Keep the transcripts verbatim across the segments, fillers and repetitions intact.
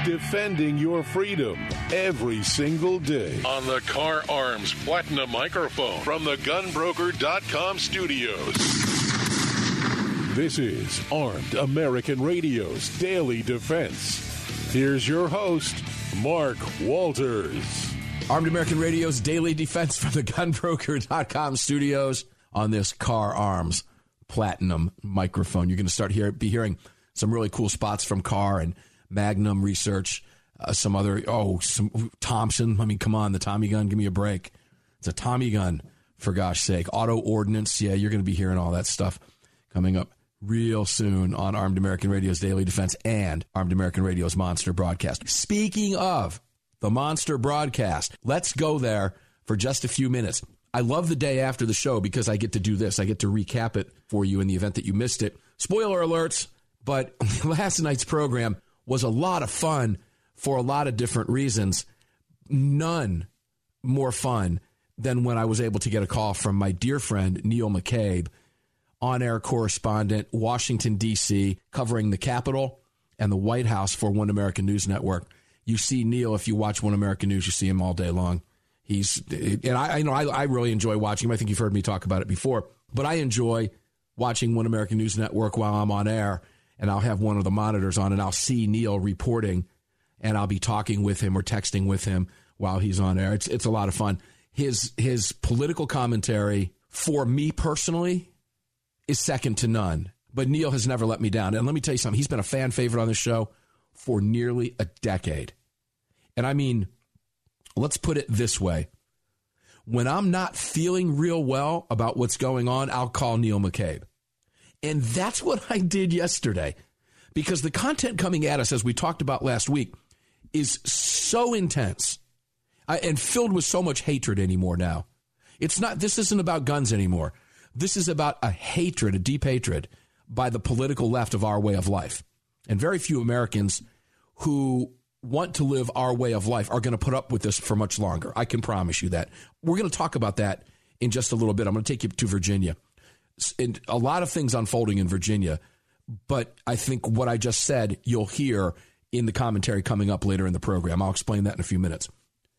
defending your freedom every single day. On the Car Arms Platinum microphone from the gun broker dot com studios. This is Armed American Radio's Daily Defense. Here's your host, Mark Walters. Armed American Radio's Daily Defense from the gun broker dot com studios on this Car Arms Platinum microphone. You're going to start here, be hearing some really cool spots from Car and Magnum Research, uh, some other, oh, some Thompson. I mean, come on, the Tommy gun, give me a break. It's a Tommy gun, for gosh sake. Auto Ordnance, yeah, you're going to be hearing all that stuff coming up real soon on Armed American Radio's Daily Defense and Armed American Radio's Monster Broadcast. Speaking of the Monster Broadcast, let's go there for just a few minutes. I love the day after the show because I get to do this. I get to recap it for you in the event that you missed it. Spoiler alerts, but last night's program was a lot of fun for a lot of different reasons. None more fun than when I was able to get a call from my dear friend, Neil McCabe, on-air correspondent, Washington, D C, covering the Capitol and the White House for One American News Network. You see Neil, if you watch One American News, you see him all day long. He's, and I, I know I, I really enjoy watching him. I think you've heard me talk about it before, but I enjoy watching One American News Network while I'm on air, and I'll have one of the monitors on, and I'll see Neil reporting, and I'll be talking with him or texting with him while he's on air. It's it's a lot of fun. His his political commentary, for me personally, is second to none. But Neil has never let me down. And let me tell you something. He's been a fan favorite on this show for nearly a decade. And I mean, let's put it this way. When I'm not feeling real well about what's going on, I'll call Neil McCabe. And that's what I did yesterday. Because the content coming at us, as we talked about last week, is so intense I, and filled with so much hatred anymore now. It's not, this isn't about guns anymore. This is about a hatred, a deep hatred by the political left of our way of life. And very few Americans who want to live our way of life are going to put up with this for much longer. I can promise you that. We're going to talk about that in just a little bit. I'm going to take you to Virginia. And a lot of things unfolding in Virginia, but I think what I just said, you'll hear in the commentary coming up later in the program. I'll explain that in a few minutes.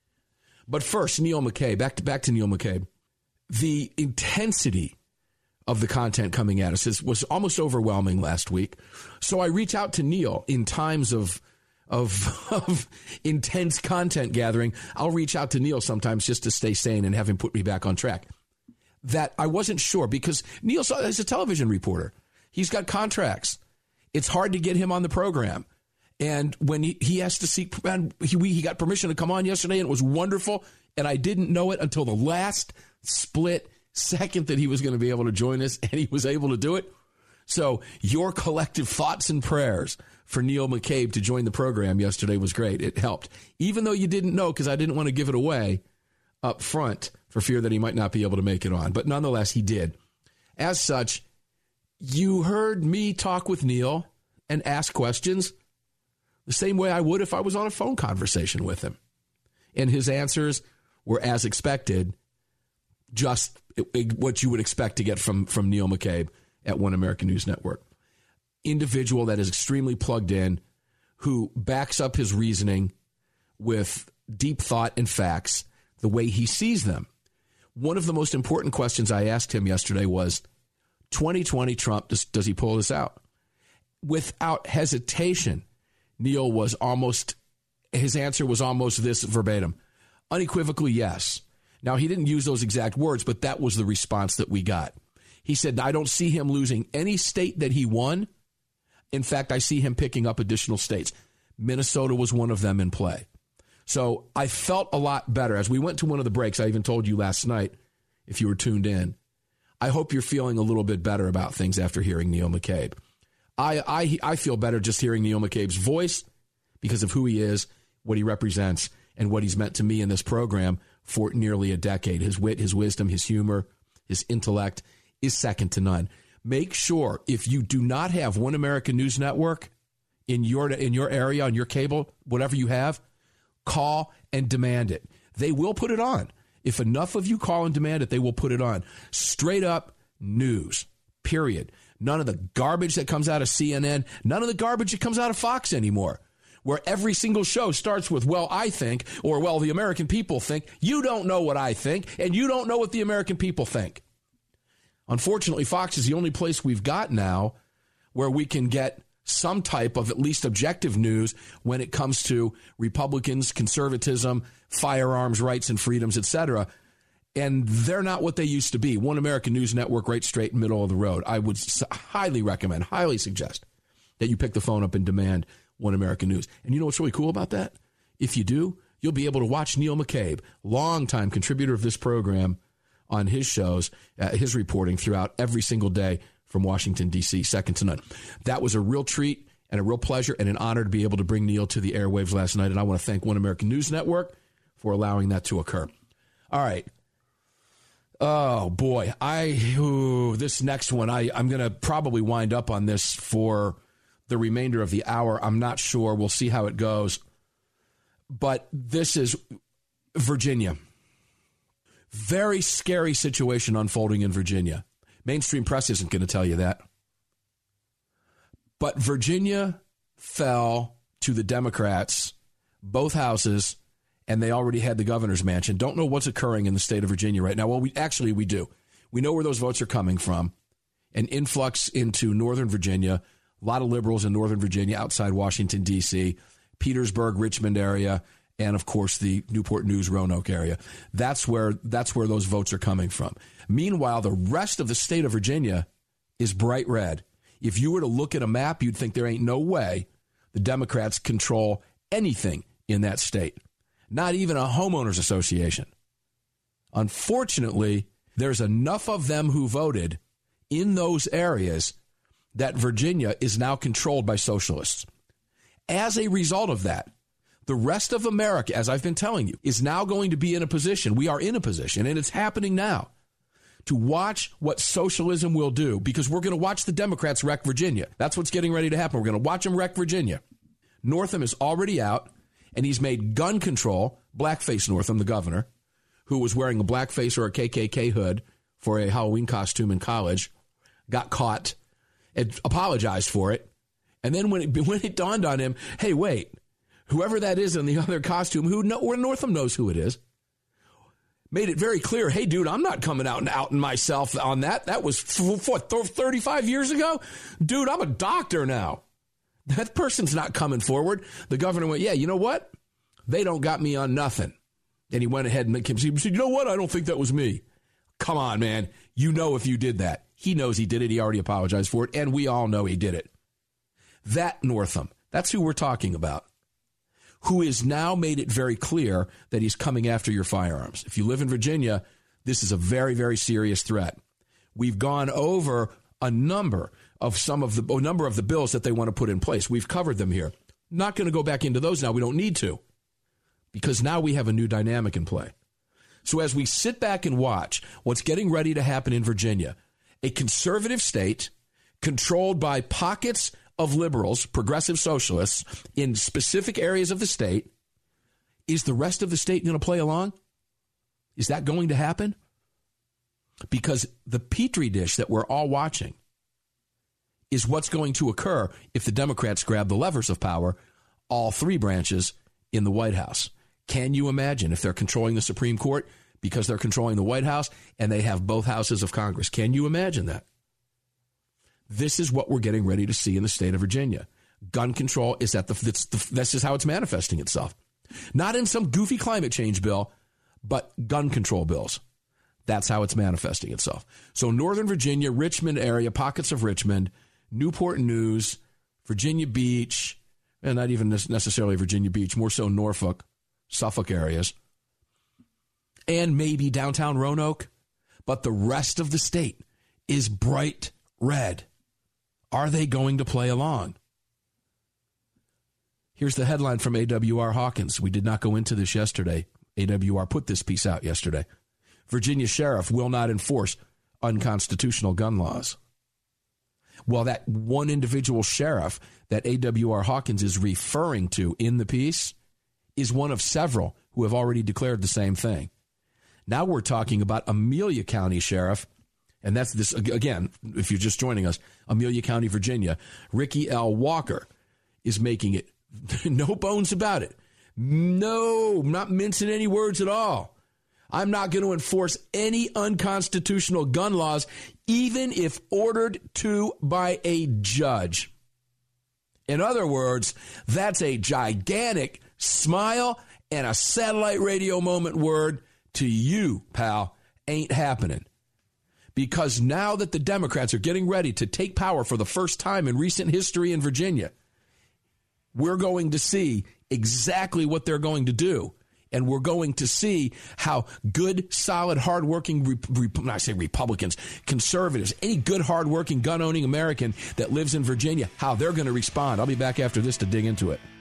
But first, Neil McCabe, back to, back to Neil McCabe. The intensity of the content coming at us is, was almost overwhelming last week. So I reach out to Neil in times of, of, of intense content gathering. I'll reach out to Neil sometimes just to stay sane and have him put me back on track. That I wasn't sure because Neil is a television reporter. He's got contracts. It's hard to get him on the program. And when he, he has to seek, and he, he got permission to come on yesterday, and it was wonderful. And I didn't know it until the last split second that he was going to be able to join us, and he was able to do it. So your collective thoughts and prayers for Neil McCabe to join the program yesterday was great. It helped. Even though you didn't know, because I didn't want to give it away up front for fear that he might not be able to make it on. But nonetheless, he did. As such, you heard me talk with Neil and ask questions the same way I would if I was on a phone conversation with him. And his answers were, as expected, just what you would expect to get from, from Neil McCabe at One American News Network. Individual that is extremely plugged in, who backs up his reasoning with deep thought and facts the way he sees them. One of the most important questions I asked him yesterday was, twenty twenty Trump, does, does he pull this out? Without hesitation, Neil was almost, his answer was almost this verbatim. Unequivocally, yes. Now, he didn't use those exact words, but that was the response that we got. He said, I don't see him losing any state that he won. In fact, I see him picking up additional states. Minnesota was one of them in play. So I felt a lot better. As we went to one of the breaks, I even told you last night, if you were tuned in, I hope you're feeling a little bit better about things after hearing Neil McCabe. I, I, I feel better just hearing Neil McCabe's voice because of who he is, what he represents, and what he's meant to me in this program for nearly a decade. His wit, his wisdom, his humor, his intellect is second to none. Make sure, if you do not have One American News Network in your in your area, on your cable, whatever you have, call and demand it. They will put it on. If enough of you call and demand it, they will put it on. Straight up news, period. None of the garbage that comes out of C N N, none of the garbage that comes out of Fox anymore. where every single show starts with, well, I think, or, well, the American people think. You don't know what I think, and you don't know what the American people think. Unfortunately, Fox is the only place we've got now where we can get some type of at least objective news when it comes to Republicans, conservatism, firearms rights and freedoms, et cetera. And they're not what they used to be. One American News Network, right straight in the middle of the road. I would highly recommend, highly suggest that you pick the phone up and demand One American News. And you know what's really cool about that? If you do, you'll be able to watch Neil McCabe, longtime contributor of this program, on his shows, uh, his reporting throughout every single day from Washington, D C, second to none. That was a real treat and a real pleasure and an honor to be able to bring Neil to the airwaves last night. And I want to thank One American News Network for allowing that to occur. All right. Oh, boy. I ooh, this next one, I, I'm going to probably wind up on this for the remainder of the hour. I'm not sure. We'll see how it goes. But this is Virginia. Very scary situation unfolding in Virginia. Mainstream press isn't going to tell you that. But Virginia fell to the Democrats, both houses, and they already had the governor's mansion. Don't know what's occurring in the state of Virginia right now. Well, we actually, we do. We know where those votes are coming from. An influx into Northern Virginia, a lot of liberals in Northern Virginia outside Washington, D C, Petersburg, Richmond area, and, of course, the Newport News, Roanoke area. That's where that's where those votes are coming from. Meanwhile, the rest of the state of Virginia is bright red. If you were to look at a map, you'd think there ain't no way the Democrats control anything in that state, not even a homeowners association. Unfortunately, there's enough of them who voted in those areas that Virginia is now controlled by socialists. As a result of that, the rest of America, as I've been telling you, is now going to be in a position, we are in a position, and it's happening now, to watch what socialism will do, because we're going to watch the Democrats wreck Virginia. That's what's getting ready to happen. We're going to watch them wreck Virginia. Northam is already out, and he's made gun control, blackface Northam, the governor, who was wearing a blackface or a K K K hood for a Halloween costume in college, got caught, and apologized for it. And then when it, when it dawned on him, hey, wait, whoever that is in the other costume, who know, where Northam knows who it is, made it very clear, hey, dude, I'm not coming out and outing myself on that. That was, what, thirty-five years ago? Dude, I'm a doctor now. That person's not coming forward. The governor went, yeah, you know what? They don't got me on nothing. And he went ahead and he said, you know what? I don't think that was me. Come on, man. You know if you did that. He knows he did it. He already apologized for it. And we all know he did it. That Northam, that's who we're talking about, who has now made it very clear that he's coming after your firearms. If you live in Virginia, this is a very, very serious threat. We've gone over a number of some of the a number of the bills that they want to put in place. We've covered them here. Not going to go back into those now. We don't need to, because now we have a new dynamic in play. So as we sit back and watch what's getting ready to happen in Virginia, a conservative state controlled by pockets of liberals, progressive socialists in specific areas of the state, is the rest of the state going to play along? Is that going to happen? Because the petri dish that we're all watching is what's going to occur if the Democrats grab the levers of power, all three branches in the White House. Can you imagine if they're controlling the Supreme Court because they're controlling the White House and they have both houses of Congress? Can you imagine that? This is what we're getting ready to see in the state of Virginia. Gun control is at the, it's the this is how it's manifesting itself. Not in some goofy climate change bill, but gun control bills. That's how it's manifesting itself. So Northern Virginia, Richmond area, pockets of Richmond, Newport News, Virginia Beach, and not even necessarily Virginia Beach, more so Norfolk, Suffolk areas, and maybe downtown Roanoke. But the rest of the state is bright red. Are they going to play along? Here's the headline from A W R Hawkins. We did not go into this yesterday. A W R put this piece out yesterday. Virginia sheriff will not enforce unconstitutional gun laws. Well, that one individual sheriff that A W R Hawkins is referring to in the piece is one of several who have already declared the same thing. Now we're talking about Amelia County Sheriff, and that's this, again, if you're just joining us, Amelia County, Virginia. Ricky L. Walker is making it No bones about it. No, not mincing any words at all. I'm not going to enforce any unconstitutional gun laws, even if ordered to by a judge. In other words, that's a gigantic smile and a satellite radio moment word to you, pal. Ain't happening. Because now that the Democrats are getting ready to take power for the first time in recent history in Virginia, we're going to see exactly what they're going to do. And we're going to see how good, solid, hardworking, rep- rep- I say Republicans, conservatives, any good, hardworking, gun-owning American that lives in Virginia, how they're going to respond. I'll be back after this to dig into it.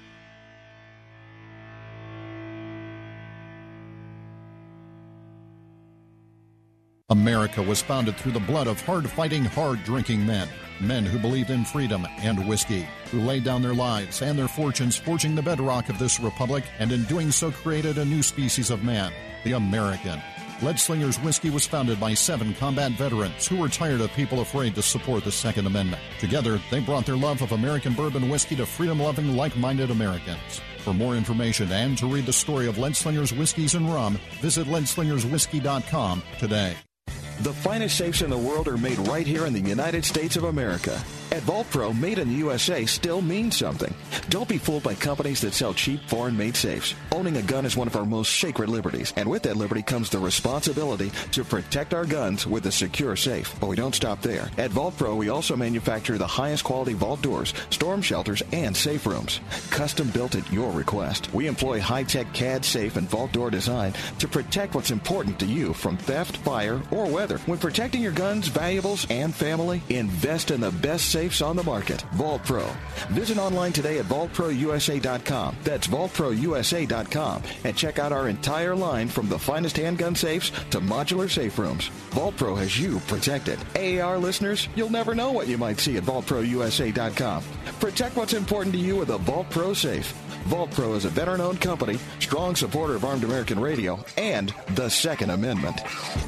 America was founded through the blood of hard-fighting, hard-drinking men. Men who believed in freedom and whiskey, who laid down their lives and their fortunes forging the bedrock of this republic, and in doing so created a new species of man, the American. Leadslingers Whiskey was founded by seven combat veterans who were tired of people afraid to support the Second Amendment. Together, they brought their love of American bourbon whiskey to freedom-loving, like-minded Americans. For more information and to read the story of Leadslingers Whiskeys and Rum, visit lead slingers whiskey dot com today. The finest safes in the world are made right here in the United States of America. At Vault Pro, made in the U S A still means something. Don't be fooled by companies that sell cheap, foreign-made safes. Owning a gun is one of our most sacred liberties, and with that liberty comes the responsibility to protect our guns with a secure safe. But we don't stop there. At Vault Pro, we also manufacture the highest quality vault doors, storm shelters, and safe rooms. Custom built at your request. We employ high-tech C A D safe and vault door design to protect what's important to you from theft, fire, or weather. When protecting your guns, valuables, and family, invest in the best safes on the market. Vault Pro. Visit online today at vault pro u s a dot com. That's vault pro u s a dot com. And check out our entire line from the finest handgun safes to modular safe rooms. Vault Pro has you protected. A A R listeners, you'll never know what you might see at vault pro u s a dot com. Protect what's important to you with a Vault Pro safe. Vault Pro is a veteran-owned company, strong supporter of Armed American Radio, and the Second Amendment.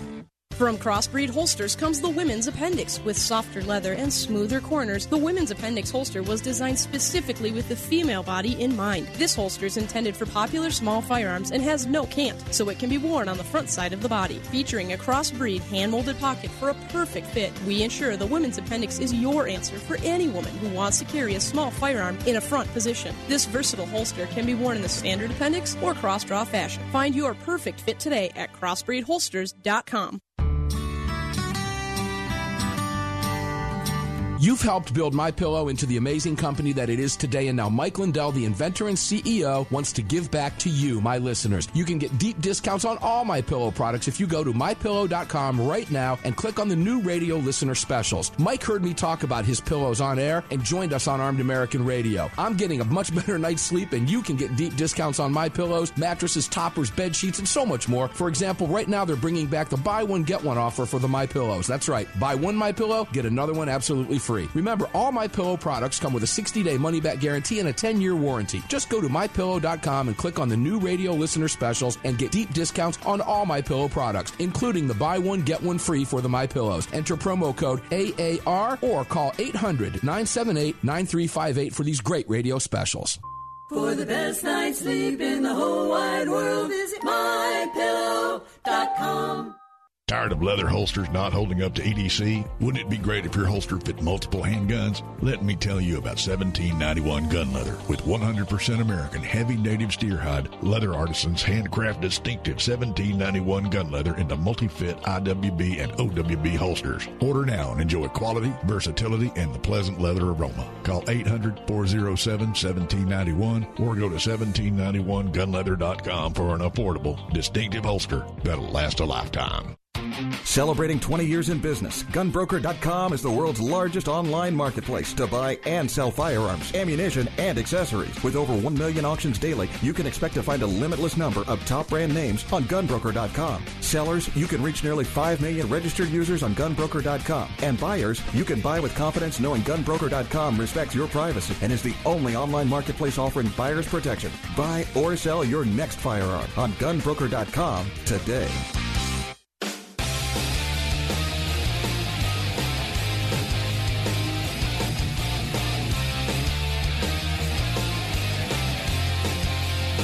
From Crossbreed Holsters comes the Women's Appendix. With softer leather and smoother corners, the Women's Appendix holster was designed specifically with the female body in mind. This holster is intended for popular small firearms and has no cant, so it can be worn on the front side of the body. Featuring a crossbreed hand-molded pocket for a perfect fit, we ensure the Women's Appendix is your answer for any woman who wants to carry a small firearm in a front position. This versatile holster can be worn in the standard appendix or cross-draw fashion. Find your perfect fit today at crossbreed holsters dot com. You've helped build MyPillow into the amazing company that it is today, and now Mike Lindell, the inventor and C E O, wants to give back to you, my listeners. You can get deep discounts on all MyPillow products if you go to my pillow dot com right now and click on the new radio listener specials. Mike heard me talk about his pillows on air and joined us on Armed American Radio. I'm getting a much better night's sleep, and you can get deep discounts on my pillows, mattresses, toppers, bed sheets, and so much more. For example, right now they're bringing back the buy one, get one offer for the MyPillows. That's right. Buy one MyPillow, get another one absolutely free. Free. Remember, all MyPillow products come with a sixty-day money-back guarantee and a ten-year warranty. Just go to my pillow dot com and click on the new radio listener specials and get deep discounts on all MyPillow products, including the buy one, get one free for the MyPillows. Enter promo code A A R or call eight hundred, nine seven eight, nine three five eight for these great radio specials. For the best night's sleep in the whole wide world, visit my pillow dot com. Tired of leather holsters not holding up to E D C? Wouldn't it be great if your holster fit multiple handguns? Let me tell you about seventeen ninety-one Gun Leather. With one hundred percent American heavy native steer hide, leather artisans handcraft distinctive seventeen ninety-one Gun Leather into multi-fit I W B and O W B holsters. Order now and enjoy quality, versatility, and the pleasant leather aroma. Call eight hundred, four oh seven, one seven nine one or go to seventeen ninety-one gun leather dot com for an affordable, distinctive holster that'll last a lifetime. Celebrating twenty years in business, gun broker dot com is the world's largest online marketplace to buy and sell firearms, ammunition, and accessories. With over one million auctions daily, you can expect to find a limitless number of top brand names on gun broker dot com. Sellers, you can reach nearly five million registered users on gun broker dot com. And buyers, you can buy with confidence knowing gun broker dot com respects your privacy and is the only online marketplace offering buyers protection. Buy or sell your next firearm on gun broker dot com today.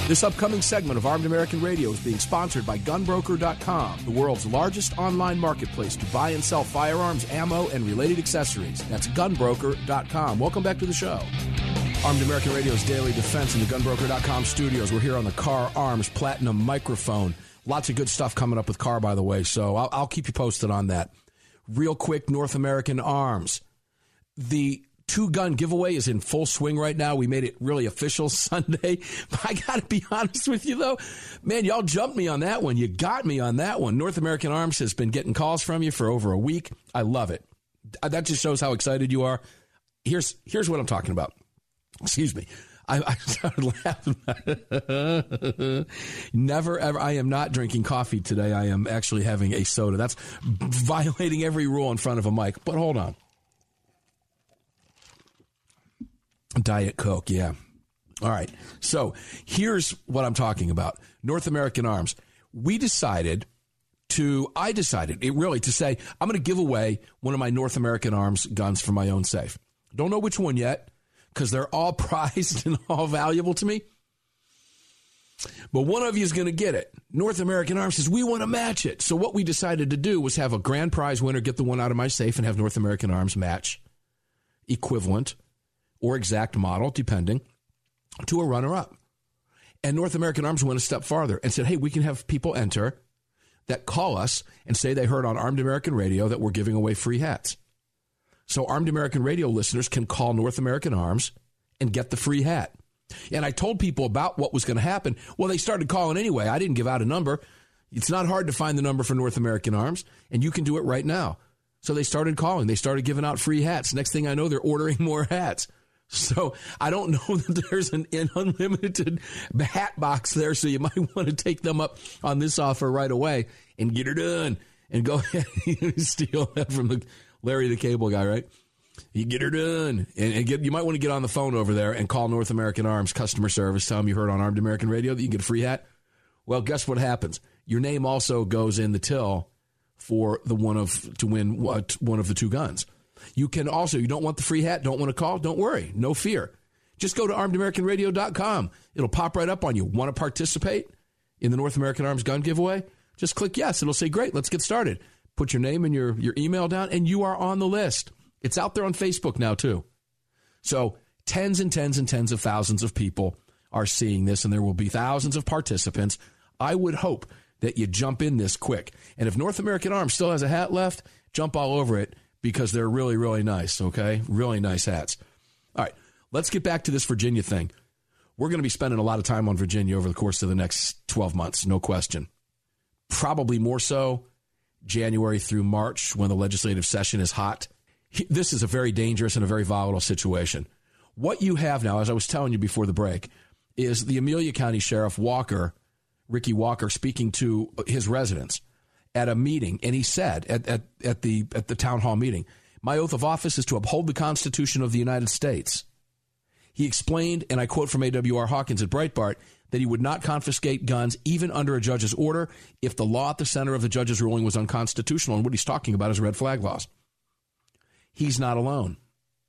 This upcoming segment of Armed American Radio is being sponsored by gun broker dot com, the world's largest online marketplace to buy and sell firearms, ammo, and related accessories. That's gun broker dot com. Welcome back to the show. Armed American Radio's Daily Defense in the gun broker dot com studios. We're here on the Car Arms Platinum microphone. Lots of good stuff coming up with Car, by the way, so I'll, I'll keep you posted on that. Real quick, North American Arms. The two-gun giveaway is in full swing right now. We made it really official Sunday. But I got to be honest with you, though. Man, y'all jumped me on that one. You got me on that one. North American Arms has been getting calls from you for over a week. I love it. That just shows how excited you are. Here's here's what I'm talking about. Excuse me. I, I started laughing. Never, ever. I am not drinking coffee today. I am actually having a soda. That's violating every rule in front of a mic. But hold on. Diet Coke, yeah. All right. So here's what I'm talking about. North American Arms. We decided to, I decided, it really, to say, I'm going to give away one of my North American Arms guns from my own safe. Don't know which one yet, because they're all prized and all valuable to me. But one of you is going to get it. North American Arms says, we want to match it. So what we decided to do was have a grand prize winner get the one out of my safe and have North American Arms match equivalent or exact model, depending, to a runner-up. And North American Arms went a step farther and said, hey, we can have people enter that call us and say they heard on Armed American Radio that we're giving away free hats. So Armed American Radio listeners can call North American Arms and get the free hat. And I told people about what was going to happen. Well, they started calling anyway. I didn't give out a number. It's not hard to find the number for North American Arms, and you can do it right now. So they started calling. They started giving out free hats. Next thing I know, they're ordering more hats. So I don't know that there's an unlimited hat box there, so you might want to take them up on this offer right away and get her done and go ahead and steal that from the Larry the Cable Guy, right? You get her done. And, and get, you might want to get on the phone over there and call North American Arms customer service, tell them you heard on Armed American Radio that you can get a free hat. Well, guess what happens? Your name also goes in the till for the one of to win what, one of the two guns. You can also, you don't want the free hat, don't want to call, don't worry, no fear. Just go to armed american radio dot com. It'll pop right up on you. Want to participate in the North American Arms gun giveaway? Just click yes. It'll say, great, let's get started. Put your name and your, your email down, and you are on the list. It's out there on Facebook now, too. So tens and tens and tens of thousands of people are seeing this, and there will be thousands of participants. I would hope that you jump in this quick. And if North American Arms still has a hat left, jump all over it, because they're really, really nice, okay? Really nice hats. All right, let's get back to this Virginia thing. We're going to be spending a lot of time on Virginia over the course of the next twelve months, no question. Probably more so January through March when the legislative session is hot. This is a very dangerous and a very volatile situation. What you have now, as I was telling you before the break, is the Amelia County Sheriff Walker, Ricky Walker, speaking to his residents at a meeting, and he said at, at, at the at the town hall meeting, my oath of office is to uphold the Constitution of the United States. He explained, and I quote from A W R Hawkins at Breitbart, that he would not confiscate guns even under a judge's order if the law at the center of the judge's ruling was unconstitutional. And what he's talking about is red flag laws. He's not alone.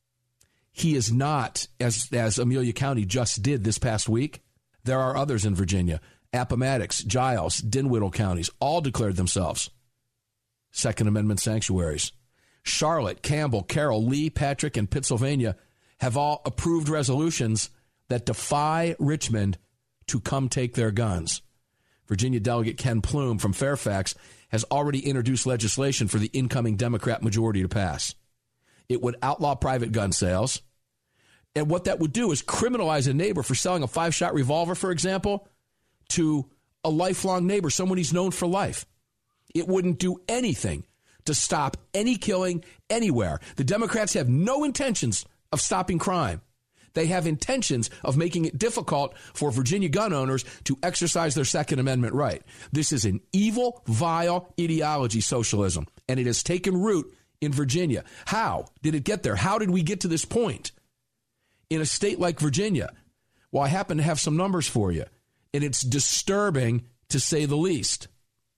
He is not, as, as Amelia County just did this past week. There are others in Virginia. Appomattox, Giles, Dinwiddle counties all declared themselves Second Amendment sanctuaries. Charlotte, Campbell, Carroll, Lee, Patrick, and Pittsylvania have all approved resolutions that defy Richmond to come take their guns. Virginia Delegate Ken Plume from Fairfax has already introduced legislation for the incoming Democrat majority to pass. It would outlaw private gun sales. And what that would do is criminalize a neighbor for selling a five-shot revolver, for example, to a lifelong neighbor, someone he's known for life. It wouldn't do anything to stop any killing anywhere. The Democrats have no intentions of stopping crime. They have intentions of making it difficult for Virginia gun owners to exercise their Second Amendment right. This is an evil, vile ideology, socialism, and it has taken root in Virginia. How did it get there? How did we get to this point in a state like Virginia? Well, I happen to have some numbers for you. And it's disturbing, to say the least.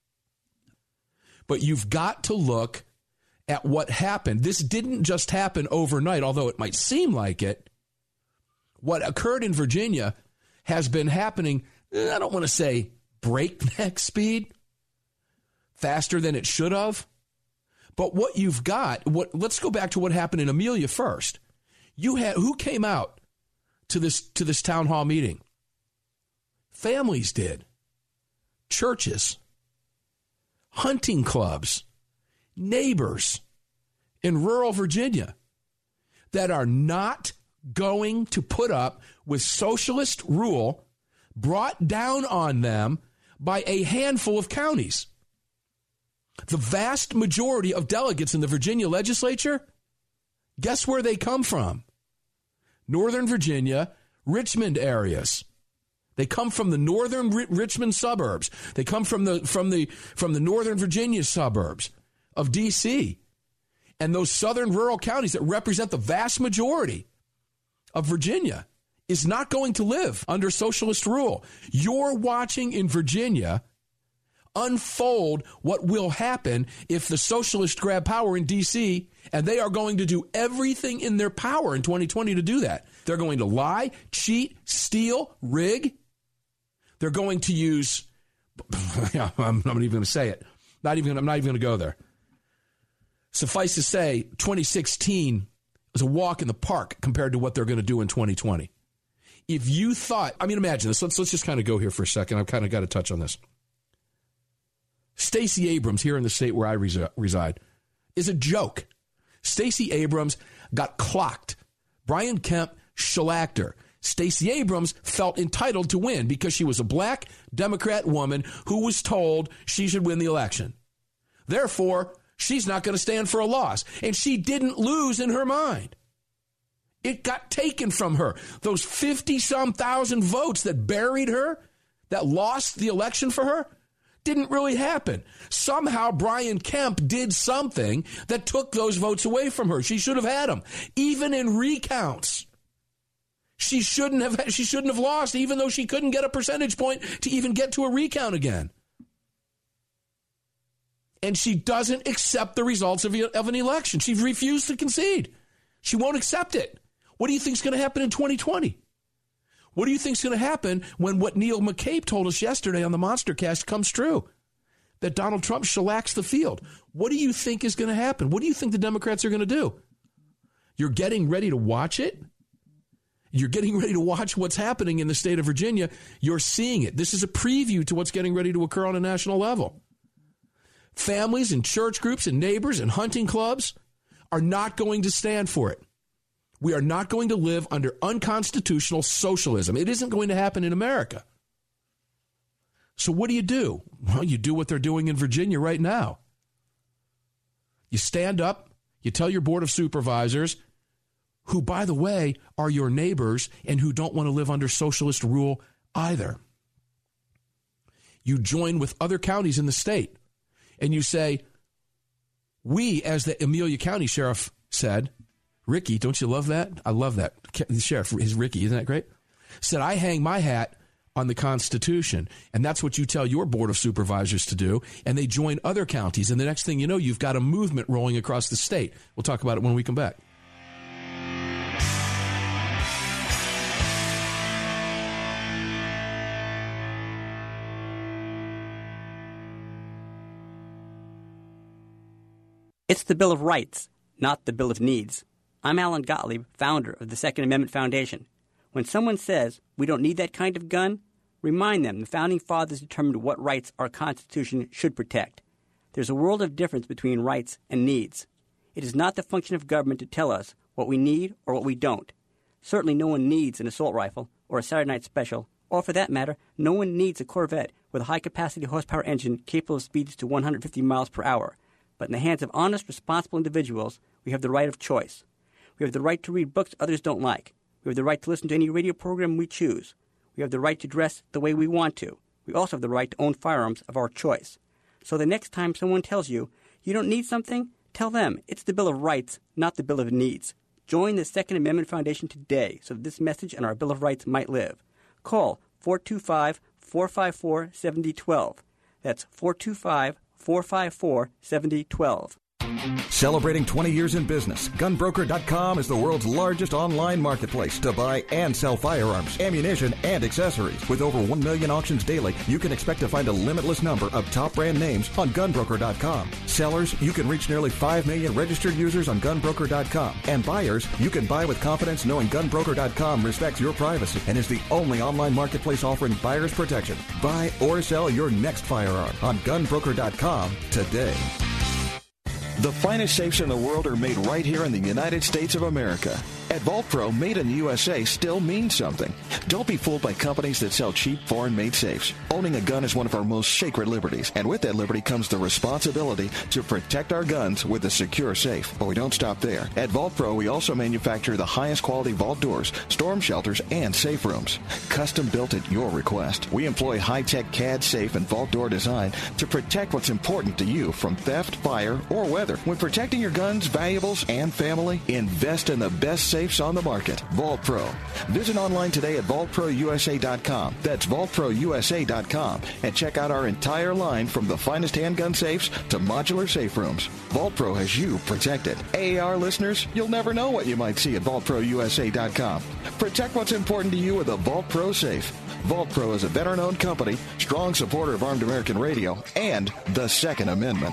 But you've got to look at what happened. This didn't just happen overnight, although it might seem like it. What occurred in Virginia has been happening I don't want to say breakneck speed, faster than it should have. But what you've got, what let's go back to what happened in Amelia first. You had who came out to this to this town hall meeting? Families did. Churches, hunting clubs, neighbors in rural Virginia that are not going to put up with socialist rule brought down on them by a handful of counties. The vast majority of delegates in the Virginia legislature, guess where they come from? Northern Virginia, Richmond areas. They come from the northern R- Richmond suburbs. They come from the from the from the northern Virginia suburbs of D C And those southern rural counties that represent the vast majority of Virginia is not going to live under socialist rule. You're watching in Virginia unfold what will happen if the socialists grab power in D C, and they are going to do everything in their power in twenty twenty to do that. They're going to lie, cheat, steal, rig. They're going to use, I'm not even going to say it. Not even, I'm not even going to go there. Suffice to say, twenty sixteen was a walk in the park compared to what they're going to do in twenty twenty. If you thought, I mean, imagine this. Let's, let's just kind of go here for a second. I've kind of got to touch on this. Stacey Abrams, here in the state where I resi- reside, is a joke. Stacey Abrams got clocked. Brian Kemp shellacked her. Stacey Abrams felt entitled to win because she was a black Democrat woman who was told she should win the election. Therefore, she's not going to stand for a loss. And she didn't lose in her mind. It got taken from her. Those fifty-some thousand votes that buried her, that lost the election for her, didn't really happen. Somehow Brian Kemp did something that took those votes away from her. She should have had them. Even in recounts, she shouldn't have she shouldn't have lost, even though she couldn't get a percentage point to even get to a recount again. And she doesn't accept the results of, of an election. She's refused to concede. She won't accept it. What do you think is going to happen in twenty twenty? What do you think is going to happen when what Neil McCabe told us yesterday on the Monstercast comes true? That Donald Trump shellacks the field. What do you think is going to happen? What do you think the Democrats are going to do? You're getting ready to watch it? You're getting ready to watch what's happening in the state of Virginia. You're seeing it. This is a preview to what's getting ready to occur on a national level. Families and church groups and neighbors and hunting clubs are not going to stand for it. We are not going to live under unconstitutional socialism. It isn't going to happen in America. So what do you do? Well, you do what they're doing in Virginia right now. You stand up, you tell your board of supervisors, who, by the way, are your neighbors and who don't want to live under socialist rule either. You join with other counties in the state and you say, we, as the Amelia County Sheriff said, Ricky, don't you love that? I love that. The sheriff is Ricky. Isn't that great? Said, I hang my hat on the Constitution. And that's what you tell your board of supervisors to do. And they join other counties. And the next thing you know, you've got a movement rolling across the state. We'll talk about it when we come back. It's the Bill of Rights, not the Bill of Needs. I'm Alan Gottlieb, founder of the Second Amendment Foundation. When someone says we don't need that kind of gun, remind them the Founding Fathers determined what rights our Constitution should protect. There's a world of difference between rights and needs. It is not the function of government to tell us what we need or what we don't. Certainly no one needs an assault rifle or a Saturday Night Special, or for that matter, no one needs a Corvette with a high-capacity horsepower engine capable of speeds to one hundred fifty miles per hour. But in the hands of honest, responsible individuals, we have the right of choice. We have the right to read books others don't like. We have the right to listen to any radio program we choose. We have the right to dress the way we want to. We also have the right to own firearms of our choice. So the next time someone tells you you don't need something, tell them it's the Bill of Rights, not the Bill of Needs. Join the Second Amendment Foundation today so that this message and our Bill of Rights might live. Call four two five, four five four, seven zero one two. That's four two five, four five four, seven zero one two. Celebrating twenty years in business, gun broker dot com is the world's largest online marketplace to buy and sell firearms, ammunition, and accessories. With over one million auctions daily, you can expect to find a limitless number of top brand names on gun broker dot com. Sellers, you can reach nearly five million registered users on gun broker dot com. And buyers, you can buy with confidence knowing gun broker dot com respects your privacy and is the only online marketplace offering buyers protection. Buy or sell your next firearm on gun broker dot com today. The finest safes in the world are made right here in the United States of America. At VaultPro, made in the U S A still means something. Don't be fooled by companies that sell cheap, foreign-made safes. Owning a gun is one of our most sacred liberties, and with that liberty comes the responsibility to protect our guns with a secure safe. But we don't stop there. At VaultPro, we also manufacture the highest quality vault doors, storm shelters, and safe rooms. Custom built at your request. We employ high-tech C A D safe and vault door design to protect what's important to you from theft, fire, or weather. When protecting your guns, valuables, and family, invest in the best safes on the market. VaultPro. Visit online today at vault pro u s a dot com. That's vault pro u s a dot com. And check out our entire line from the finest handgun safes to modular safe rooms. VaultPro has you protected. A A R listeners, you'll never know what you might see at vault pro u s a dot com. Protect what's important to you with a VaultPro safe. VaultPro is a veteran-owned company, strong supporter of Armed American Radio, and the Second Amendment.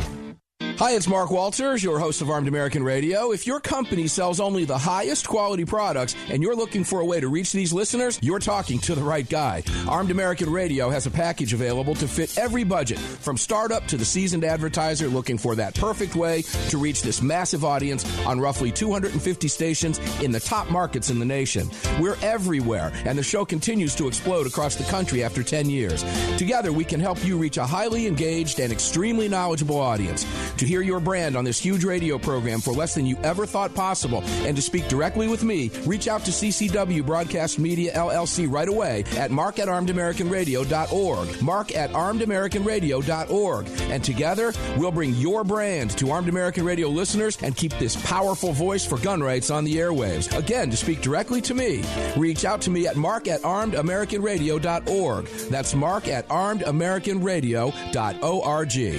Hi, it's Mark Walters, your host of Armed American Radio. If your company sells only the highest quality products and you're looking for a way to reach these listeners, you're talking to the right guy. Armed American Radio has a package available to fit every budget, from startup to the seasoned advertiser looking for that perfect way to reach this massive audience on roughly two hundred fifty stations in the top markets in the nation. We're everywhere, and the show continues to explode across the country after ten years. Together, we can help you reach a highly engaged and extremely knowledgeable audience. To hear your brand on this huge radio program for less than you ever thought possible and to speak directly with me, reach out to C C W Broadcast Media, L L C right away at mark at armed american radio dot org. Mark at armed american radio dot org. And together, we'll bring your brand to Armed American Radio listeners and keep this powerful voice for gun rights on the airwaves. Again, to speak directly to me, reach out to me at mark at armed american radio dot org. That's mark at armed american radio dot org.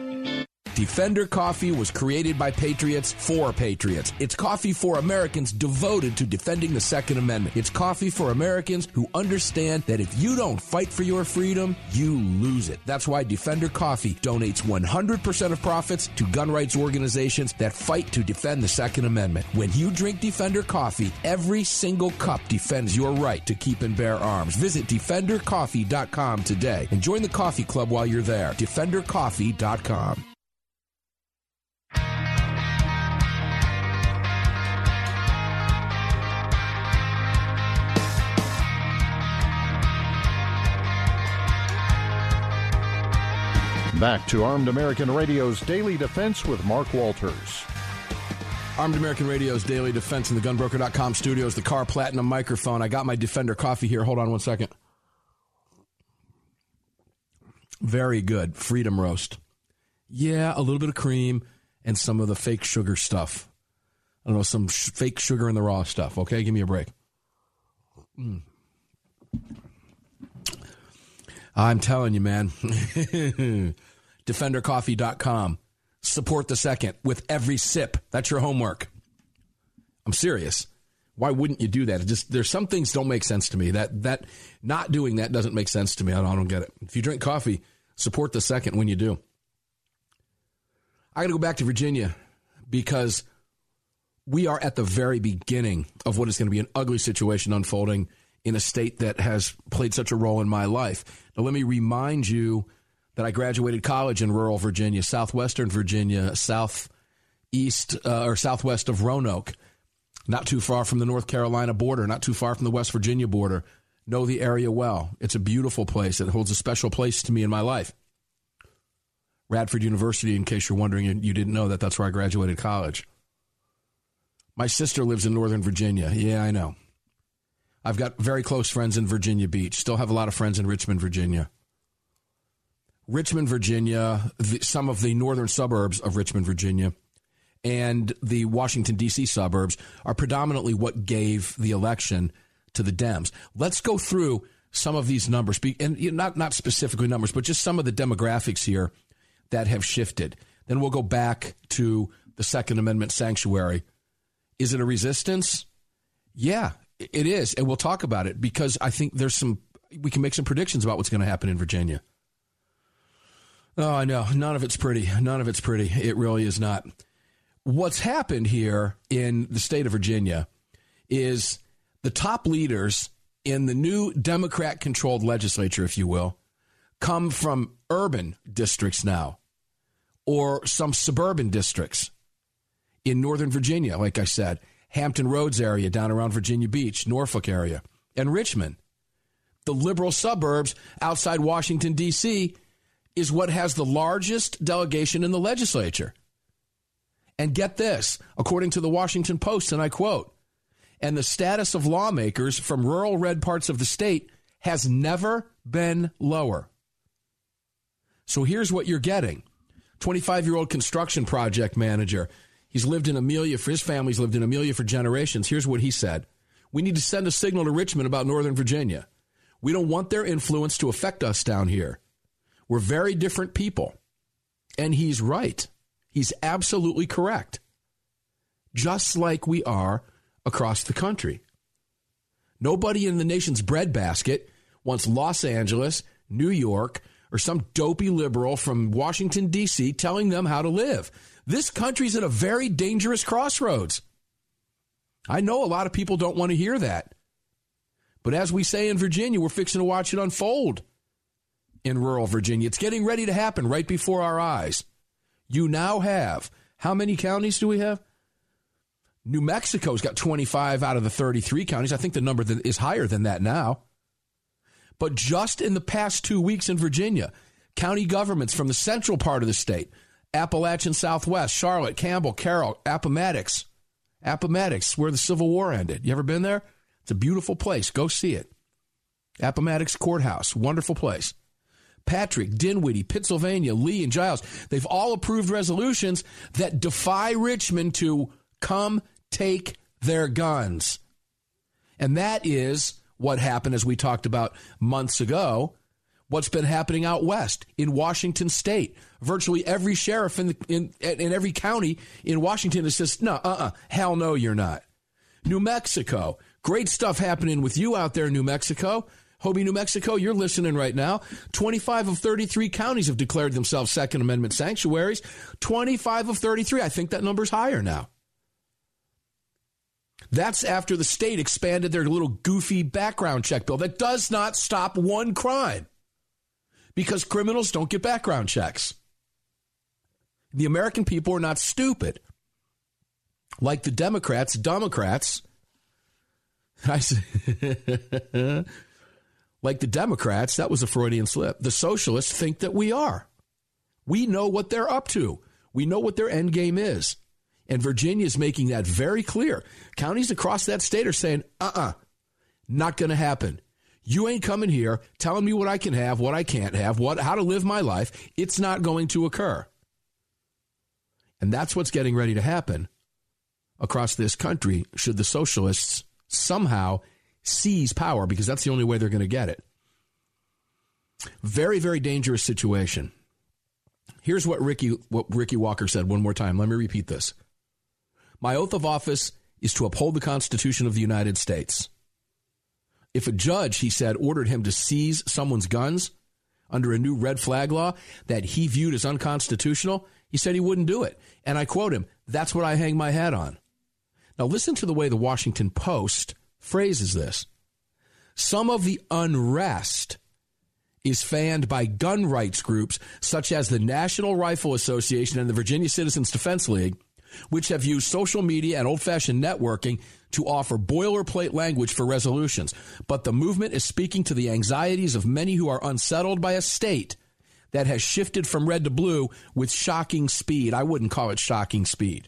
Defender Coffee was created by patriots for patriots. It's coffee for Americans devoted to defending the Second Amendment. It's coffee for Americans who understand that if you don't fight for your freedom, you lose it. That's why Defender Coffee donates one hundred percent of profits to gun rights organizations that fight to defend the Second Amendment. When you drink Defender Coffee, every single cup defends your right to keep and bear arms. Visit defender coffee dot com today and join the coffee club while you're there. defender coffee dot com. Back to Armed American Radio's Daily Defense with Mark Walters. Armed American Radio's Daily Defense in the gun broker dot com studios, the Car Platinum microphone. I got my Defender coffee here. Hold on one second. Very good. Freedom roast. Yeah, a little bit of cream and some of the fake sugar stuff. I don't know, some sh- fake sugar in the raw stuff. Okay, give me a break. Mm. I'm telling you, man. defender coffee dot com. Support the second with every sip. That's your homework. I'm serious. Why wouldn't you do that? It just there's some things don't make sense to me. That that not doing that doesn't make sense to me. I don't, I don't get it. If you drink coffee, support the second when you do. I got to go back to Virginia because we are at the very beginning of what is going to be an ugly situation unfolding in a state that has played such a role in my life. Now, let me remind you that I graduated college in rural Virginia, southwestern Virginia, southeast uh, or southwest of Roanoke, not too far from the North Carolina border, not too far from the West Virginia border. Know the area well. It's a beautiful place. It holds a special place to me in my life. Radford University, in case you're wondering, you didn't know that, that's where I graduated college. My sister lives in Northern Virginia. Yeah, I know. I've got very close friends in Virginia Beach. Still have a lot of friends in Richmond, Virginia. Richmond, Virginia, the, some of the northern suburbs of Richmond, Virginia, and the Washington, D C suburbs are predominantly what gave the election to the Dems. Let's go through some of these numbers, and not, not specifically numbers, but just some of the demographics here that have shifted. then we'll go back to the Second Amendment sanctuary. Is it a resistance? Yeah, it is. And we'll talk about it because I think there's some, we can make some predictions about what's going to happen in Virginia. Oh, I know. None of it's pretty. None of it's pretty. It really is not. What's happened here in the state of Virginia is the top leaders in the new Democrat-controlled legislature, if you will, come from urban districts now or some suburban districts in Northern Virginia, like I said, Hampton Roads area down around Virginia Beach, Norfolk area, and Richmond. The liberal suburbs outside Washington, D C is what has the largest delegation in the legislature. And get this, according to the Washington Post, and I quote, and the status of lawmakers from rural red parts of the state has never been lower. So here's what you're getting. twenty-five-year-old construction project manager. He's lived in Amelia, for his family's lived in Amelia for generations. Here's what he said. We need to send a signal to Richmond about Northern Virginia. We don't want their influence to affect us down here. We're very different people. And he's right. He's absolutely correct. Just like we are across the country. Nobody in the nation's breadbasket wants Los Angeles, New York, or some dopey liberal from Washington, D C telling them how to live. This country's at a very dangerous crossroads. I know a lot of people don't want to hear that. But as we say in Virginia, we're fixing to watch it unfold in rural Virginia. It's getting ready to happen right before our eyes. You now have, how many counties do we have? New Mexico's got twenty-five out of the thirty-three counties. I think the number is higher than that now. But just in the past two weeks in Virginia, county governments from the central part of the state, Appalachian Southwest, Charlotte, Campbell, Carroll, Appomattox, Appomattox, where the Civil War ended. You ever been there? It's a beautiful place. Go see it. Appomattox Courthouse, wonderful place. Patrick, Dinwiddie, Pittsylvania, Lee, and Giles, they've all approved resolutions that defy Richmond to come take their guns. And that is what happened, as we talked about months ago, what's been happening out west in Washington state. Virtually every sheriff in, the, in, in every county in Washington has says, no, uh-uh, hell no, you're not. New Mexico, great stuff happening with you out there in New Mexico. Hobie, New Mexico, you're listening right now. twenty-five of thirty-three counties have declared themselves Second Amendment sanctuaries. twenty-five of thirty-three. I think that number's higher now. That's after the state expanded their little goofy background check bill that does not stop one crime because criminals don't get background checks. The American people are not stupid. Like the Democrats, Democrats, I say, like the Democrats, that was a Freudian slip. The socialists think that we are. We know what they're up to. We know what their end game is. And Virginia is making that very clear. Counties across that state are saying, uh-uh, not going to happen. You ain't coming here telling me what I can have, what I can't have, what how to live my life. It's not going to occur. And that's what's getting ready to happen across this country should the socialists somehow seize power, because that's the only way they're going to get it. Very, very dangerous situation. Here's what Ricky what Ricky Walker said one more time. Let me repeat this. My oath of office is to uphold the Constitution of the United States. If a judge, he said, ordered him to seize someone's guns under a new red flag law that he viewed as unconstitutional, he said he wouldn't do it. And I quote him, that's what I hang my hat on. Now listen to the way the Washington Post phrases this. Some of the unrest is fanned by gun rights groups such as the National Rifle Association and the Virginia Citizens Defense League, which have used social media and old-fashioned networking to offer boilerplate language for resolutions. But the movement is speaking to the anxieties of many who are unsettled by a state that has shifted from red to blue with shocking speed. I wouldn't call it shocking speed,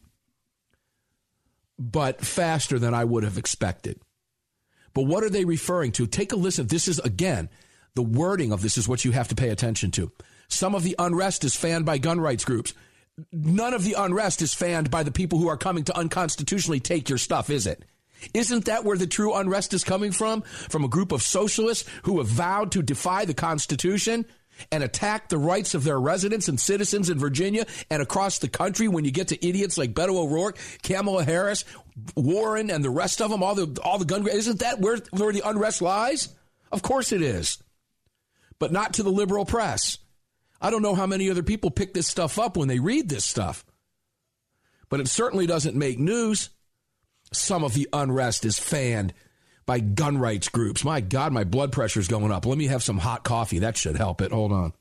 but faster than I would have expected. But what are they referring to? Take a listen. This is, again, the wording of this is what you have to pay attention to. Some of the unrest is fanned by gun rights groups. None of the unrest is fanned by the people who are coming to unconstitutionally take your stuff, is it? Isn't that where the true unrest is coming from? From a group of socialists who have vowed to defy the Constitution and attack the rights of their residents and citizens in Virginia and across the country when you get to idiots like Beto O'Rourke, Kamala Harris, Warren, and the rest of them, all the all the gun, isn't that where, where the unrest lies? Of course it is. But not to the liberal press. I don't know how many other people pick this stuff up when they read this stuff. But it certainly doesn't make news. Some of the unrest is fanned by gun rights groups. My God, my blood pressure's going up. Let me have some hot coffee. That should help it. Hold on.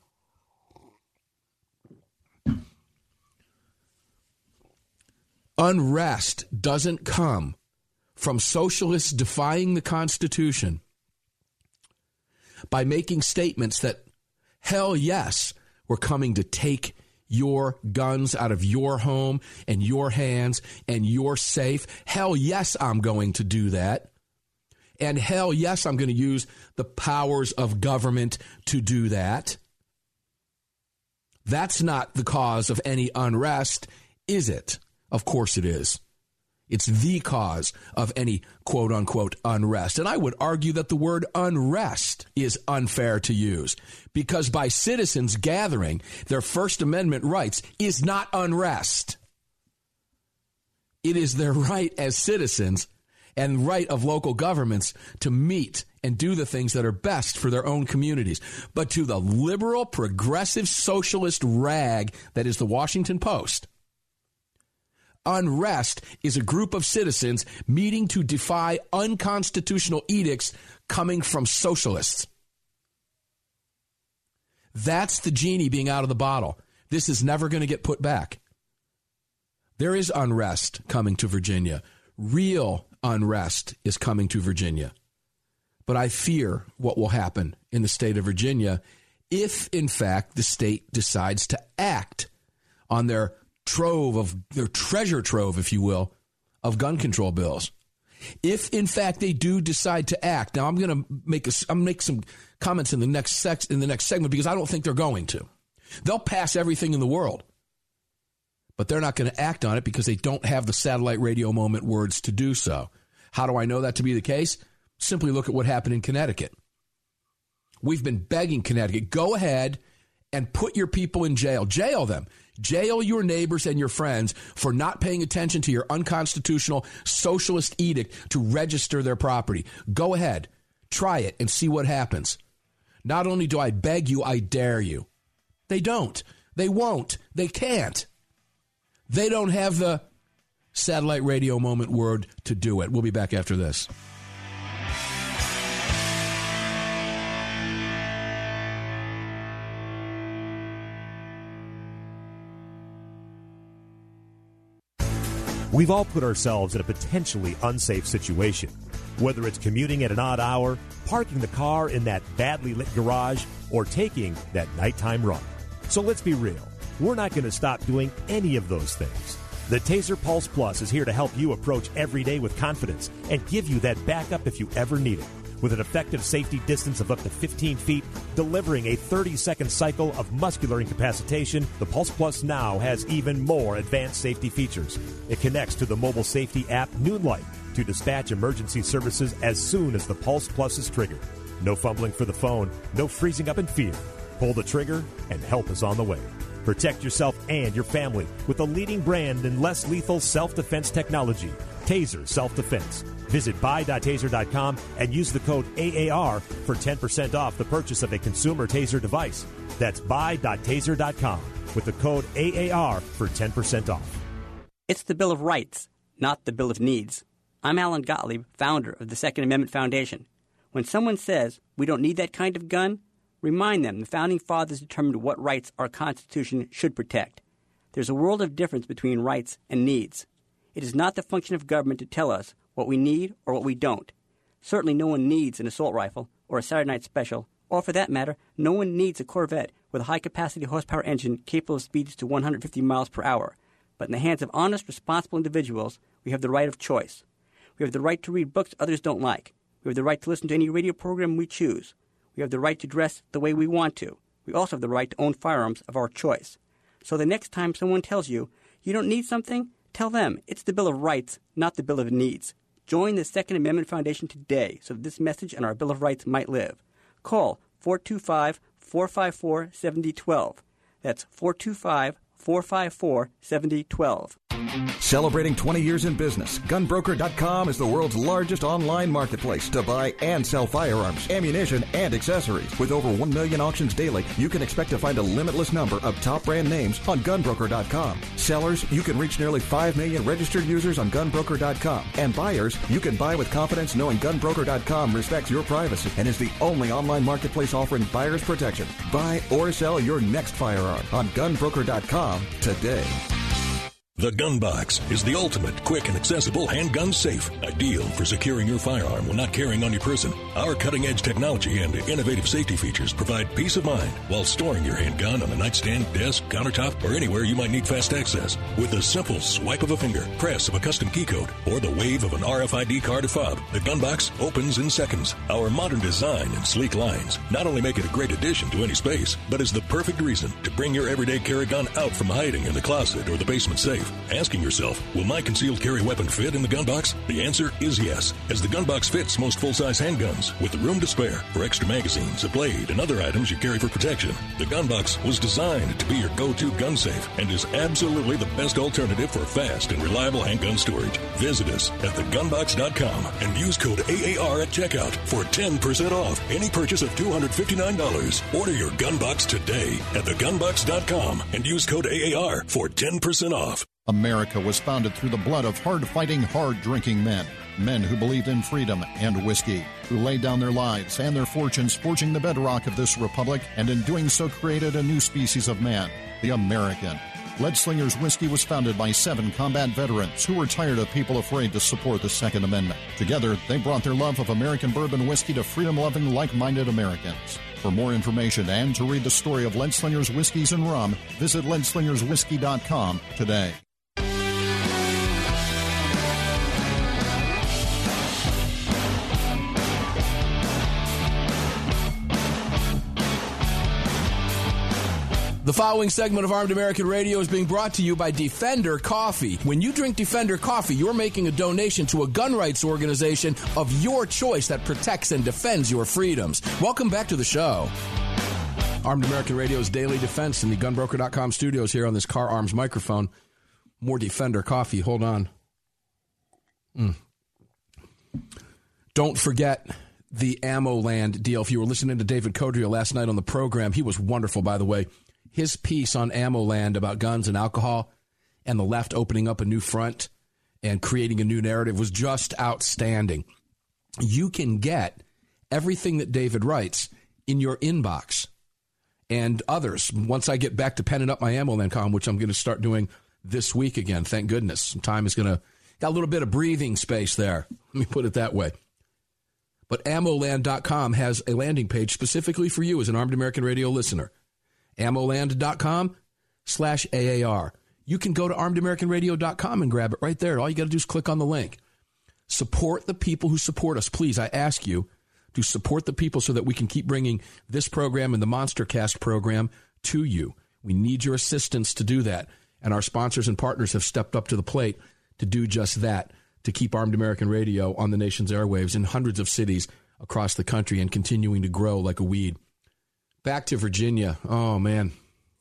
Unrest doesn't come from socialists defying the Constitution by making statements that, hell yes, we're coming to take your guns out of your home and your hands and your safe. Hell yes, I'm going to do that. And hell yes, I'm going to use the powers of government to do that. That's not the cause of any unrest, is it? Of course it is. It's the cause of any quote-unquote unrest. And I would argue that the word unrest is unfair to use because by citizens gathering their First Amendment rights is not unrest. It is their right as citizens and right of local governments to meet and do the things that are best for their own communities. But to the liberal, progressive, socialist rag that is the Washington Post, unrest is a group of citizens meeting to defy unconstitutional edicts coming from socialists. That's the genie being out of the bottle. This is never going to get put back. There is unrest coming to Virginia. Real unrest is coming to Virginia. But I fear what will happen in the state of Virginia if, in fact, the state decides to act on their trove of their treasure trove, if you will, of gun control bills. If, in fact, they do decide to act. Now, I'm going to make a, I'm make some comments in the next sex, in the next segment because I don't think they're going to. They'll pass everything in the world, but they're not going to act on it because they don't have the satellite radio moment words to do so. How do I know that to be the case? Simply look at what happened in Connecticut. We've been begging Connecticut, go ahead and put your people in jail. Jail them. Jail your neighbors and your friends for not paying attention to your unconstitutional socialist edict to register their property. Go ahead. Try it and see what happens. Not only do I beg you, I dare you. They don't. They won't. They can't. They don't have the satellite radio moment word to do it. We'll be back after this. We've all put ourselves in a potentially unsafe situation, whether it's commuting at an odd hour, parking the car in that badly lit garage, or taking that nighttime run. So let's be real. We're not going to stop doing any of those things. The Taser Pulse Plus is here to help you approach every day with confidence and give you that backup if you ever need it. With an effective safety distance of up to fifteen feet, delivering a thirty-second cycle of muscular incapacitation, the Pulse Plus now has even more advanced safety features. It connects to the mobile safety app Noonlight to dispatch emergency services as soon as the Pulse Plus is triggered. No fumbling for the phone, no freezing up in fear. Pull the trigger and help is on the way. Protect yourself and your family with the leading brand in less lethal self-defense technology, Taser Self-Defense. Visit buy dot taser dot com and use the code A A R for ten percent off the purchase of a consumer Taser device. That's buy dot taser dot com with the code A A R for ten percent off. It's the Bill of Rights, not the Bill of Needs. I'm Alan Gottlieb, founder of the Second Amendment Foundation. When someone says we don't need that kind of gun, remind them the Founding Fathers determined what rights our Constitution should protect. There's a world of difference between rights and needs. It is not the function of government to tell us what we need or what we don't. Certainly no one needs an assault rifle or a Saturday Night Special, or for that matter, no one needs a Corvette with a high-capacity horsepower engine capable of speeds to one hundred fifty miles per hour. But in the hands of honest, responsible individuals, we have the right of choice. We have the right to read books others don't like. We have the right to listen to any radio program we choose. We have the right to dress the way we want to. We also have the right to own firearms of our choice. So the next time someone tells you, you don't need something, tell them it's the Bill of Rights, not the Bill of Needs. Join the Second Amendment Foundation today so that this message and our Bill of Rights might live. Call four two five, four five four, seven zero one two. That's four two five, four five four, seven zero one two. Celebrating twenty years in business, gun broker dot com is the world's largest online marketplace to buy and sell firearms, ammunition, and accessories. With over one million auctions daily, you can expect to find a limitless number of top brand names on gun broker dot com. Sellers, you can reach nearly five million registered users on gun broker dot com. And buyers, you can buy with confidence knowing gun broker dot com respects your privacy and is the only online marketplace offering buyers protection. Buy or sell your next firearm on gun broker dot com today. The Gun Box is the ultimate, quick, and accessible handgun safe, ideal for securing your firearm when not carrying on your person. Our cutting-edge technology and innovative safety features provide peace of mind while storing your handgun on a nightstand, desk, countertop, or anywhere you might need fast access. With a simple swipe of a finger, press of a custom key code, or the wave of an R F I D card or fob, the Gun Box opens in seconds. Our modern design and sleek lines not only make it a great addition to any space, but is the perfect reason to bring your everyday carry gun out from hiding in the closet or the basement safe. Asking yourself, will my concealed carry weapon fit in the gun box? The answer is yes, as the gun box fits most full-size handguns with room to spare for extra magazines, a blade, and other items you carry for protection. The gun box was designed to be your go-to gun safe and is absolutely the best alternative for fast and reliable handgun storage. Visit us at the gun box dot com and use code A A R at checkout for ten percent off any purchase of two hundred fifty-nine dollars. Order your gun box today at the gun box dot com and use code A A R for ten percent off. America was founded through the blood of hard-fighting, hard-drinking men. Men who believed in freedom and whiskey, who laid down their lives and their fortunes forging the bedrock of this republic, and in doing so created a new species of man, the American. Leadslingers Whiskey was founded by seven combat veterans who were tired of people afraid to support the Second Amendment. Together, they brought their love of American bourbon whiskey to freedom-loving, like-minded Americans. For more information and to read the story of Leadslingers Whiskeys and Rum, visit lead slingers whiskey dot com today. The following segment of Armed American Radio is being brought to you by Defender Coffee. When you drink Defender Coffee, you're making a donation to a gun rights organization of your choice that protects and defends your freedoms. Welcome back to the show. Armed American Radio's Daily Defense in the gun broker dot com studios here on this Car Arms microphone. More Defender Coffee. Hold on. Mm. Don't forget the Ammo Land deal. If you were listening to David Codria last night on the program, he was wonderful, by the way. His piece on Ammo Land about guns and alcohol and the left opening up a new front and creating a new narrative was just outstanding. You can get everything that David writes in your inbox and others. Once I get back to penning up my Ammo Land column, which I'm going to start doing this week again, thank goodness. Some time is going to, got a little bit of breathing space there. Let me put it that way. But ammo land dot com has a landing page specifically for you as an Armed American Radio listener. ammo land dot com slash A A R. You can go to armed american radio dot com and grab it right there. All you got to do is click on the link. Support the people who support us. Please, I ask you to support the people so that we can keep bringing this program and the MonsterCast program to you. We need your assistance to do that. And our sponsors and partners have stepped up to the plate to do just that, to keep Armed American Radio on the nation's airwaves in hundreds of cities across the country and continuing to grow like a weed. Back to Virginia. Oh, man.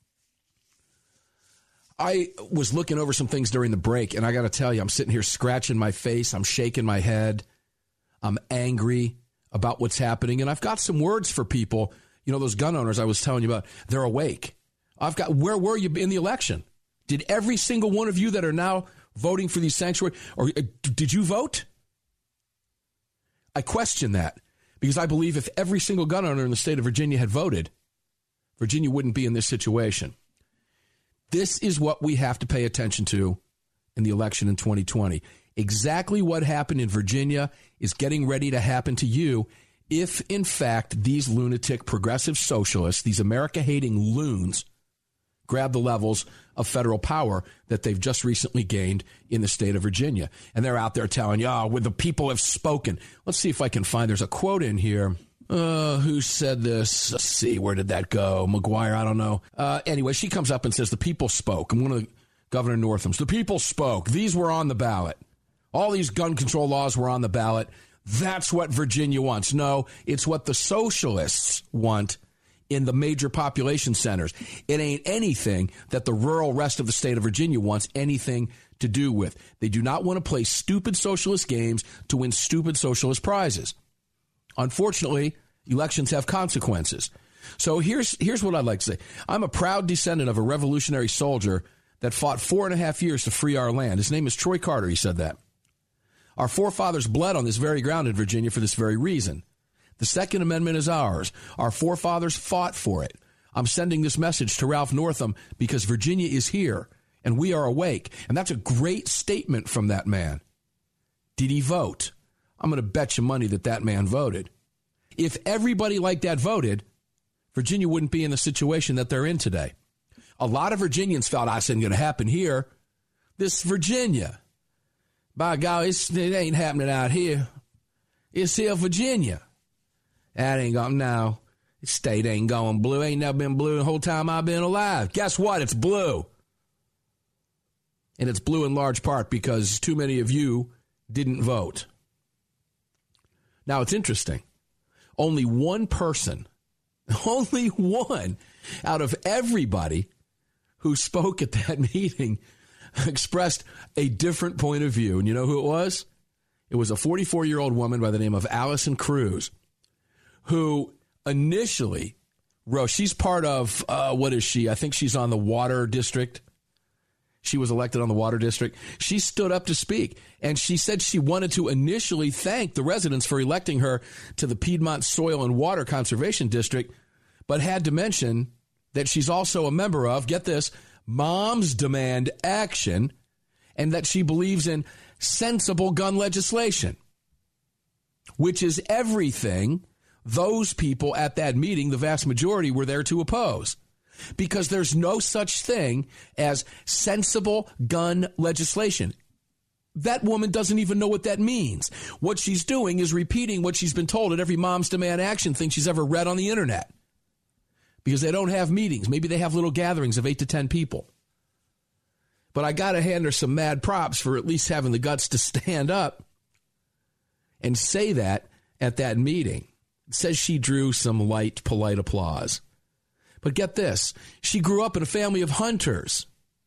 I was looking over some things during the break, and I got to tell you, I'm sitting here scratching my face. I'm shaking my head. I'm angry about what's happening, and I've got some words for people. You know, those gun owners I was telling you about, they're awake. I've got, where were you in the election? Did every single one of you that are now voting for these sanctuary, or uh, did you vote? I question that. Because I believe if every single gun owner in the state of Virginia had voted, Virginia wouldn't be in this situation. This is what we have to pay attention to in the election in twenty twenty. Exactly what happened in Virginia is getting ready to happen to you if, in fact, these lunatic progressive socialists, these America-hating loons, grab the levels of federal power that they've just recently gained in the state of Virginia. And they're out there telling you, oh, well, the people have spoken. Let's see if I can find, there's a quote in here. Uh, who said this? Let's see, where did that go? McGuire, I don't know. Uh, anyway, she comes up and says, the people spoke. I'm one of the Governor Northam's. The people spoke. These were on the ballot. All these gun control laws were on the ballot. That's what Virginia wants. No, it's what the socialists want in the major population centers. It ain't anything that the rural rest of the state of Virginia wants anything to do with. They do not want to play stupid socialist games to win stupid socialist prizes. Unfortunately, elections have consequences. So here's here's what I'd like to say. I'm a proud descendant of a revolutionary soldier that fought four and a half years to free our land. His name is Troy Carter. He said that. Our forefathers bled on this very ground in Virginia for this very reason. The Second Amendment is ours. Our forefathers fought for it. I'm sending this message to Ralph Northam because Virginia is here and we are awake. And that's a great statement from that man. Did he vote? I'm going to bet you money that that man voted. If everybody like that voted, Virginia wouldn't be in the situation that they're in today. A lot of Virginians felt, "I said, going to happen here." This Virginia, by God, it's, it ain't happening out here. It's here, Virginia. That ain't going, no, the state ain't going blue. Ain't never been blue the whole time I've been alive. Guess what? It's blue. And it's blue in large part because too many of you didn't vote. Now, it's interesting. Only one person, only one out of everybody who spoke at that meeting expressed a different point of view. And you know who it was? It was a forty-four-year-old woman by the name of Allison Cruz, who initially wrote, she's part of, uh, what is she? I think she's on the water district. She was elected on the water district. She stood up to speak, and she said she wanted to initially thank the residents for electing her to the Piedmont Soil and Water Conservation District, but had to mention that she's also a member of, get this, Moms Demand Action, and that she believes in sensible gun legislation, which is everything those people at that meeting, the vast majority, were there to oppose. Because there's no such thing as sensible gun legislation. That woman doesn't even know what that means. What she's doing is repeating what she's been told at every Moms Demand Action thing she's ever read on the internet. Because they don't have meetings. Maybe they have little gatherings of eight to ten people. But I got to hand her some mad props for at least having the guts to stand up and say that at that meeting. It says she drew some light, polite applause. But get this, she grew up in a family of hunters.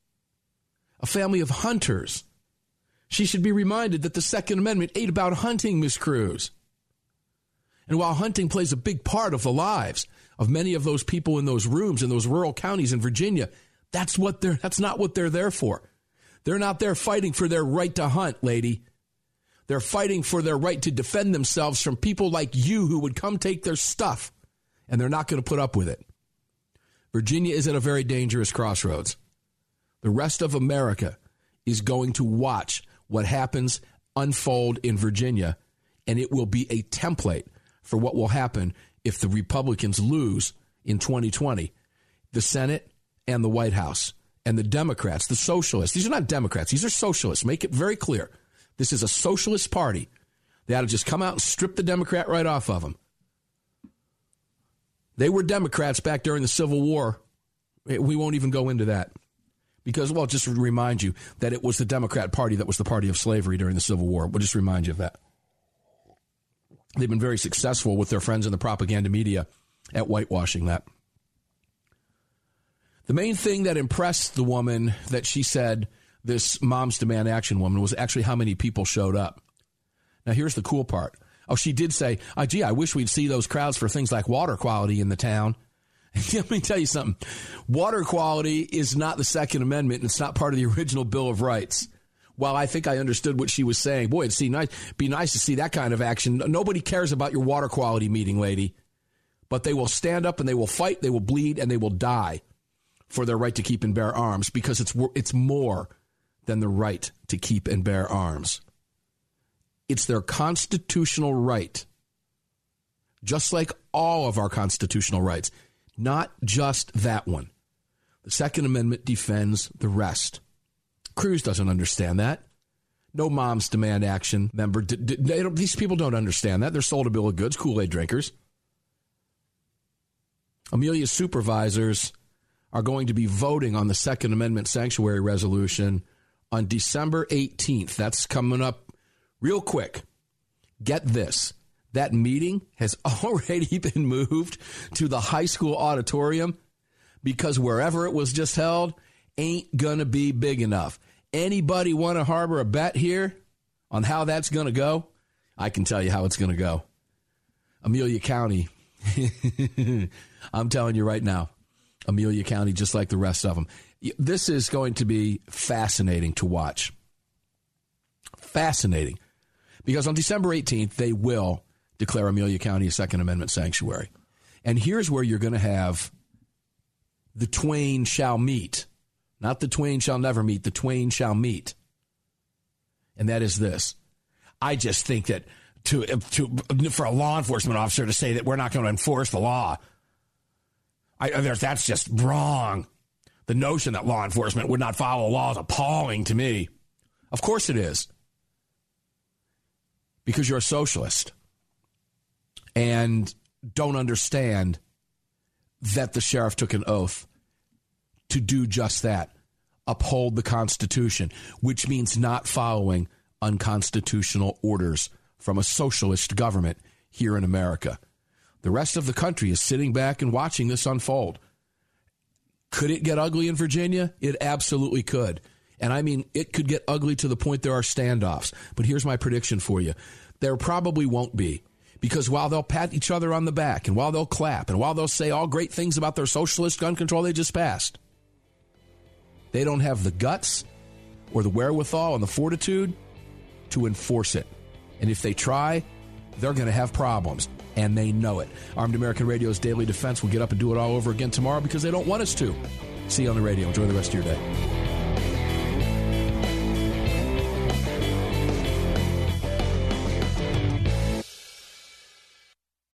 A family of hunters. She should be reminded that the Second Amendment ain't about hunting, Miss Cruz. And while hunting plays a big part of the lives of many of those people in those rooms in those rural counties in Virginia, that's what they're that's not what they're there for. They're not there fighting for their right to hunt, lady. They're fighting for their right to defend themselves from people like you who would come take their stuff, and they're not going to put up with it. Virginia is at a very dangerous crossroads. The rest of America is going to watch what happens unfold in Virginia, and it will be a template for what will happen if the Republicans lose in twenty twenty. The Senate and the White House and the Democrats, the socialists. These are not Democrats. These are socialists. Make it very clear. This is a socialist party. They ought to just come out and strip the Democrat right off of them. They were Democrats back during the Civil War. We won't even go into that. Because, well, just to remind you that it was the Democrat Party that was the party of slavery during the Civil War. We'll just remind you of that. They've been very successful with their friends in the propaganda media at whitewashing that. The main thing that impressed the woman that she said, this Moms Demand Action woman, was actually how many people showed up. Now, here's the cool part. Oh, she did say, oh, gee, I wish we'd see those crowds for things like water quality in the town. Let me tell you something. Water quality is not the Second Amendment. And it's not part of the original Bill of Rights. While I think I understood what she was saying, boy, it'd see nice, be nice to see that kind of action. Nobody cares about your water quality meeting, lady. But they will stand up and they will fight, they will bleed, and they will die for their right to keep and bear arms, because it's it's more than the right to keep and bear arms. It's their constitutional right, just like all of our constitutional rights, not just that one. The Second Amendment defends the rest. Cruz doesn't understand that. No Moms Demand Action member. D- d- they don't, these people don't understand that. They're sold a bill of goods, Kool-Aid drinkers. Amelia's supervisors are going to be voting on the Second Amendment sanctuary resolution on December eighteenth. That's coming up real quick. Get this. that meeting has already been moved to the high school auditorium because wherever it was just held ain't going to be big enough. Anybody want to harbor a bet here on how that's going to go? I can tell you how it's going to go. Amelia County, I'm telling you right now, Amelia County, just like the rest of them. This is going to be fascinating to watch. Fascinating. Because on December eighteenth, they will declare Amelia County a Second Amendment sanctuary. And here's where you're going to have the twain shall meet. Not the twain shall never meet, the twain shall meet. And that is this. I just think that to, to for a law enforcement officer to say that we're not going to enforce the law, I, that's just wrong. The notion that law enforcement would not follow law is appalling to me. Of course it is. Because you're a socialist and don't understand that the sheriff took an oath to do just that, uphold the Constitution, which means not following unconstitutional orders from a socialist government here in America. The rest of the country is sitting back and watching this unfold. Could it get ugly in Virginia? It absolutely could. And I mean, it could get ugly to the point there are standoffs. But here's my prediction for you. There probably won't be. Because while they'll pat each other on the back, and while they'll clap, and while they'll say all great things about their socialist gun control they just passed, they don't have the guts or the wherewithal and the fortitude to enforce it. And if they try, they're going to have problems. And they know it. Armed American Radio's Daily Defense will get up and do it all over again tomorrow because they don't want us to. See you on the radio. Enjoy the rest of your day.